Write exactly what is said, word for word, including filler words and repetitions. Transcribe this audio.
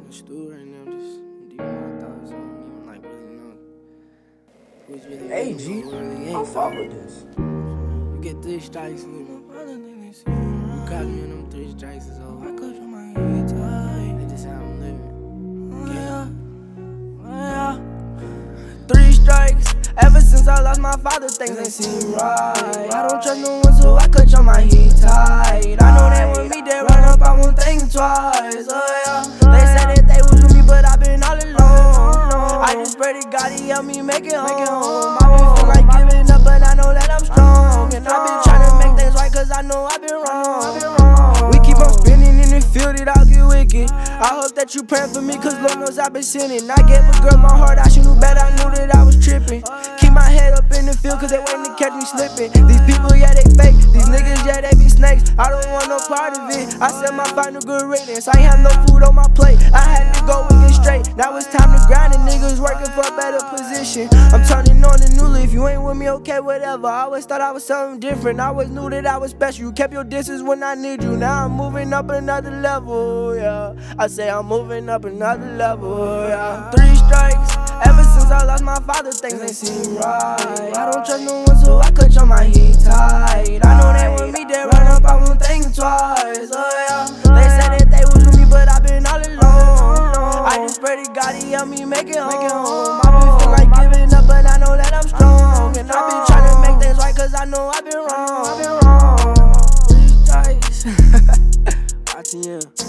the stool right now, just deep in my thoughts. I don't even like really know who's really. Hey G, really I'm fuck with this. You get three strikes with my brother, then they see you. You caught me in them three strikes, is over. I could on my head tight. That's just how I'm living. Oh, yeah. Oh, yeah. Three strikes. Ever since I lost my father, things ain't seem right. I don't trust no one, so I cut on my heat tight. I know they want me, they run up, I won't think twice. Oh yeah, they said that they was with me, but I been all alone. I just pray to God he help me make it home. I been feel like giving up, but I know that I'm strong. And I been trying to make things right, cause I know I been wrong. We keep on spinning in the field, it all get wicked. I hope that you praying for me, cause Lord knows I've been sinning. I gave a girl my heart, I should knew better, I knew that I was tripping. Keep my head up in the field, cause they waiting to catch me slipping. These people, yeah, they fake. These niggas, yeah, they be snakes. I don't want no part of it. I said my final good riddance. I ain't have no food on my plate. I had to go and get straight. Now it's time to grind, and niggas working for a better position. I'm turning on the new leaf. You ain't with me, okay, whatever. I always thought I was something different. I always knew that I was special. You kept your distance when I need you. Now I'm moving up another level, yeah. I say I'm moving up another level, yeah. Three strikes. Ever since I lost my father, things ain't seem right. I don't trust no one, so I cut on my heat tight. I know they want me, they run up, I won't think twice. Oh yeah, they said that they was with me, but I been all alone. I just pray to God he help me make it home. I been feel like giving up, but I know that I'm strong. And I been trying to make things right, cause I know I been wrong. I been wrong. Three strikes. Watching you.